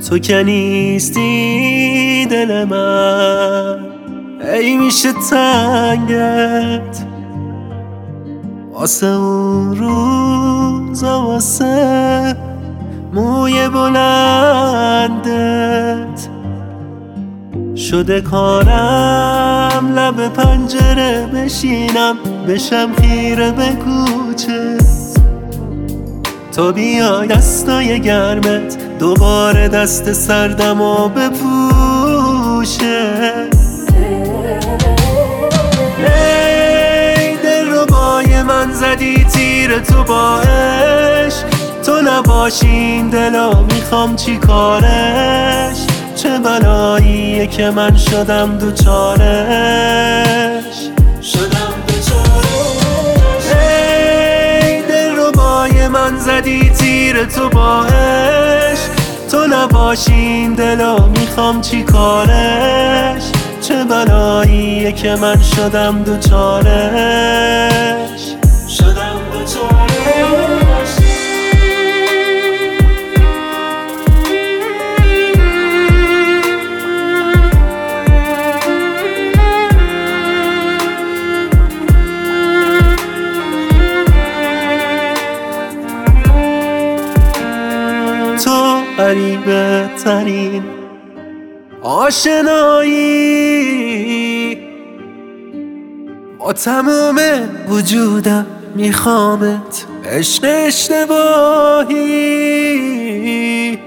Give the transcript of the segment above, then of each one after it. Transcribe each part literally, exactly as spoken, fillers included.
تو که نیستی دل من ای میشه تنگت واسه اون روزا، واسه موی بلندت شده کارم لب پنجره بشینم بشم خیره به کوچه تا بیای دستای گرمت دوباره دست سردم و بپوشه. ای دل ربای من زدی تیر تو با عشق، تو نباشی این دلا میخوام چی کارش، چه بلاییه که من شدم دوچارش شدم دوچارش. ای دل ربای من زدی تیر تو با عشق، تو نباشی این دلا میخوام چی کارش، چه بلاییه که من شدم دوچارش شدم دوچارش. تو غریبه ترین آشنایی، با تمام وجودم میخوامت، عشق اشتباهی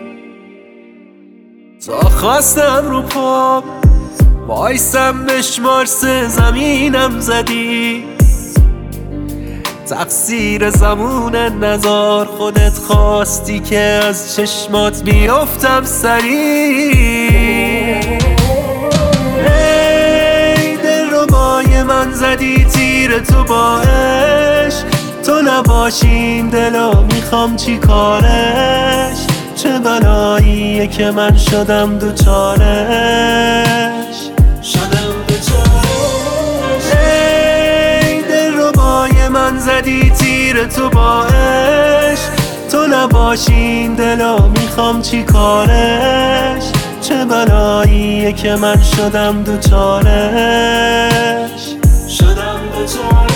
تا خواستم رو پام وایسم بشمار سه زمینم زدی، تقصیر زمون نزار خودت خواستی که از چشمات بیافتم سری. ای دل ربای من زدی تیر تو با عشق، تو نباشی این دلا میخوام چی کارش، چه بلاییه که من شدم دوچارش شدم دوچارش. ای دل ربای من زدی تیر تو با عشق، تو نباشی این دلا میخوام چی کارش، چه بلاییه که من شدم دوچارش شدم دوچارش.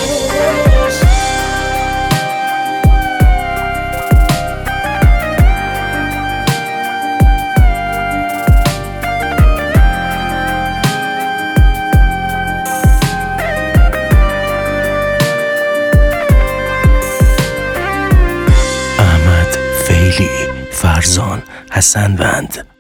فرزان حسنوند